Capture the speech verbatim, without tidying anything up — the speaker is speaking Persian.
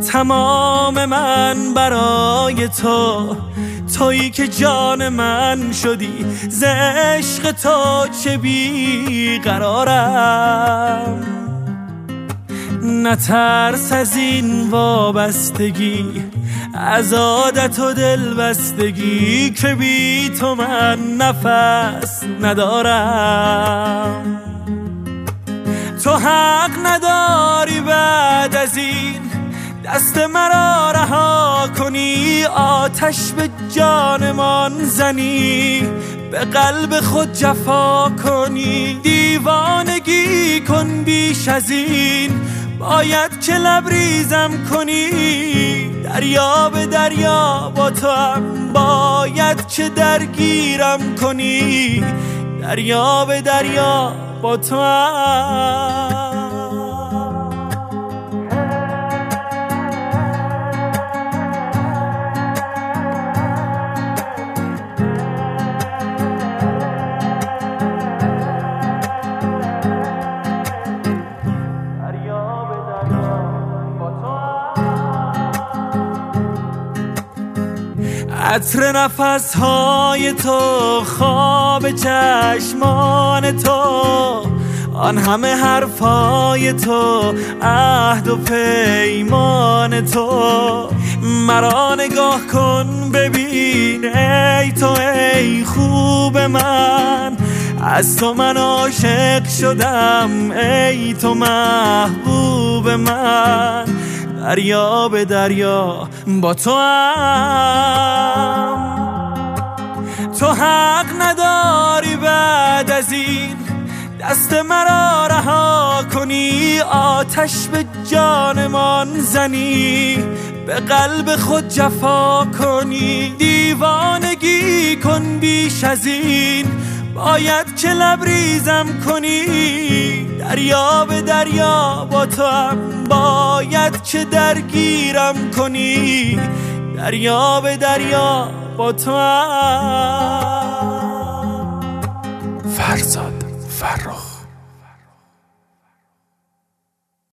تمام من برای تو، تویی که جان من شدی، ز عشق تو چه بیقرارم. نترس از این وابستگی، از عادت و دل بستگی، که بی تو من نفس ندارم. تو حق نداری بعد از این دست مرا رها کنی، آتش به جانمان زنی، به قلب خود جفا کنی. دیوانگی کن بیش از این، باید که لبریزم کنی. دریا به دریا با تو هم باید که درگیرم کنی. دریا به دریا با تو هم. عطر نفسهای تو، خواب چشمان تو، آن همه حرفای تو، عهد و پیمان تو. مرا نگاه کن ببین ای تو ای خوب من، از تو من عاشق شدم ای تو محبوب من. دریا به دریا با تو هم. تو حق نداری بعد از این دست مرا رها کنی، آتش به جانمان زنی، به قلب خود جفا کنی. دیوانگی کن بیش از این، باید که لبریزم کنی. دریا به دریا با تو هم باید که درگیرم کنی. دریا به دریا با تو هم. فرزاد فرخ.